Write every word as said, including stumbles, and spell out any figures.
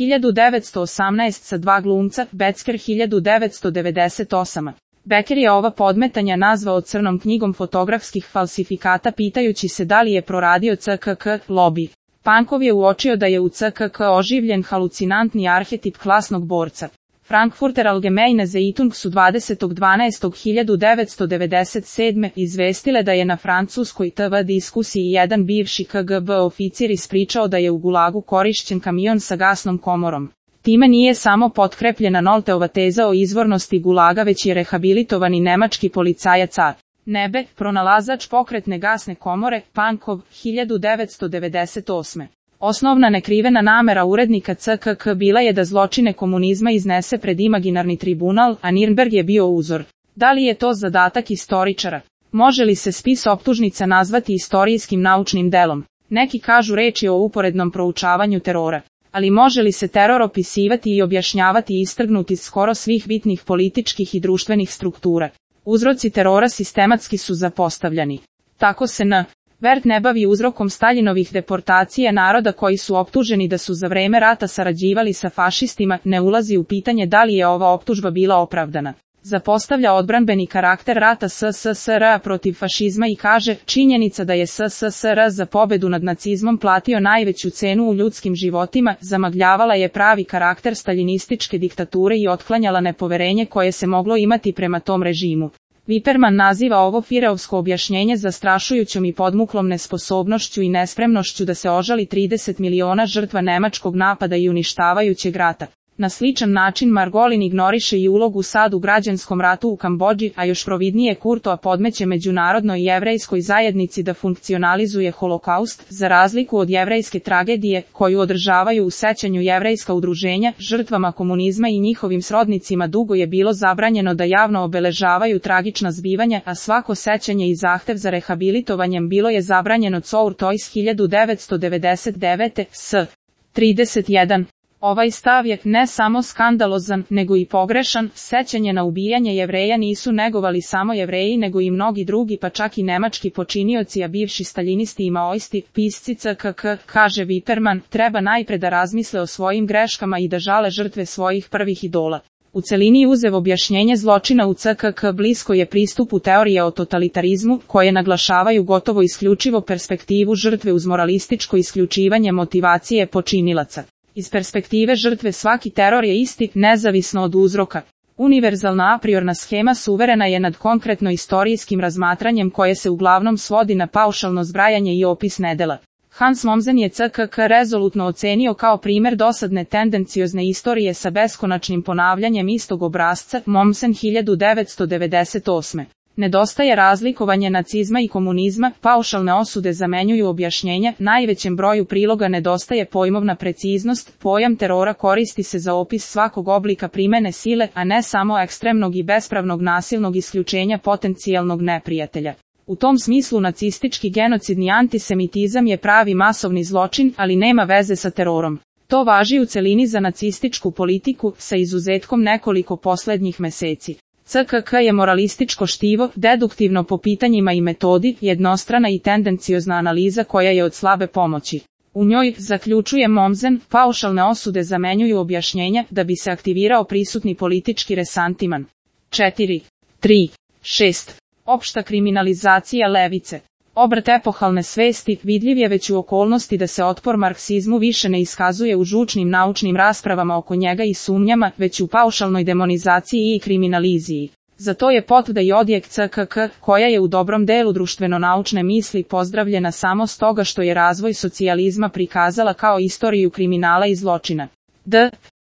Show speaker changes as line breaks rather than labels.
hiljadu devetsto osamnaest sa dva glumca, Becker hiljadu devetsto devedeset osam. Becker je ova podmetanja nazvao crnom knjigom fotografskih falsifikata pitajući se da li je proradio C K K lobby. Pankov je uočio da je u C K K oživljen halucinantni arhetip klasnog borca. Frankfurter Allgemeine Zeitung su dvadesetog dvanaestog hiljadu devetsto devedeset sedme. izvestile da je na francuskoj T V diskusiji jedan bivši K G B oficir ispričao da je u Gulagu korišćen kamion sa gasnom komorom. Time nije samo potkrepljena Nolteova teza o izvornosti Gulaga, već je rehabilitovani nemački policajac A. Nebe, pronalazač pokretne gasne komore, Pankov, hiljadu devetsto devedeset osme. Osnovna nekrivena namera urednika C K K bila je da zločine komunizma iznese pred imaginarni tribunal, a Nirnberg je bio uzor. Da li je to zadatak istoričara? Može li se spis optužnica nazvati istorijskim naučnim delom? Neki kažu reč je o uporednom proučavanju terora. Ali može li se teror opisivati i objašnjavati i istrgnuti iz skoro svih bitnih političkih i društvenih struktura? Uzroci terora sistematski su zapostavljani. Tako se N. Vert ne bavi uzrokom Staljinovih deportacija naroda koji su optuženi da su za vreme rata sarađivali sa fašistima, ne ulazi u pitanje da li je ova optužba bila opravdana. Zapostavlja odbranbeni karakter rata S S S R protiv fašizma i kaže, činjenica da je S S S R za pobedu nad nacizmom platio najveću cenu u ljudskim životima, zamagljavala je pravi karakter staljinističke diktature i otklanjala nepoverenje koje se moglo imati prema tom režimu. Viperman naziva ovo fireovsko objašnjenje zastrašujućom i podmuklom nesposobnošću i nespremnošću da se ožali trideset miliona žrtva nemačkog napada i uništavajućeg rata. Na sličan način Margolin ignoriše i ulogu sad u građanskom ratu u Kambodži, a još providnije Kurtoa podmeće međunarodnoj jevrejskoj zajednici da funkcionalizuje holokaust, za razliku od jevrejske tragedije, koju održavaju u sećanju jevrejska udruženja, žrtvama komunizma i njihovim srodnicima dugo je bilo zabranjeno da javno obeležavaju tragična zbivanja, a svako sećanje i zahtev za rehabilitovanjem bilo je zabranjeno Cour Tois hiljadu devetsto devedeset devete. S. trideset jedan. Ovaj stav je ne samo skandalozan, nego i pogrešan. Sećanje na ubijanje Jevreja nisu negovali samo Jevreji, nego i mnogi drugi, pa čak i nemački počinioci, a bivši staljinisti i maoisti. Pisci C K K, kaže Viperman, treba najpre da razmisle o svojim greškama i da žale žrtve svojih prvih idola. U celini uzev objašnjenje zločina u C K K blisko je pristupu teorije o totalitarizmu, koje naglašavaju gotovo isključivo perspektivu žrtve uz moralističko isključivanje motivacije počinilaca. Iz perspektive žrtve svaki teror je isti, nezavisno od uzroka. Univerzalna a priorna schema suverena je nad konkretno istorijskim razmatranjem koje se uglavnom svodi na paušalno zbrajanje i opis nedela. Hans Mommsen je C K K rezolutno ocenio kao primer dosadne tendenciozne istorije sa beskonačnim ponavljanjem istog obrasca, Mommsen hiljadu devetsto devedeset osme. Nedostaje razlikovanje nacizma i komunizma, paušalne osude zamenjuju objašnjenja, najvećem broju priloga nedostaje pojmovna preciznost, pojam terora koristi se za opis svakog oblika primene sile, a ne samo ekstremnog i bespravnog nasilnog isključenja potencijalnog neprijatelja. U tom smislu nacistički genocidni antisemitizam je pravi masovni zločin, ali nema veze sa terorom. To važi u celini za nacističku politiku, sa izuzetkom nekoliko poslednjih meseci. C K K je moralističko štivo, deduktivno po pitanjima i metodi, jednostrana i tendenciozna analiza koja je od slabe pomoći. U njoj, zaključuje Mommsen, paušalne osude zamenjuju objašnjenja da bi se aktivirao prisutni politički resantiman. četiri. tri. šest. Opšta kriminalizacija levice. Obrt epohalne svesti vidljiv je već u okolnosti da se otpor marksizmu više ne iskazuje u žučnim naučnim raspravama oko njega i sumnjama, već u paušalnoj demonizaciji i kriminaliziji. Za to je potvrda i odjek C K K, koja je u dobrom delu društveno-naučne misli pozdravljena samo stoga što je razvoj socijalizma prikazala kao istoriju kriminala i zločina. D.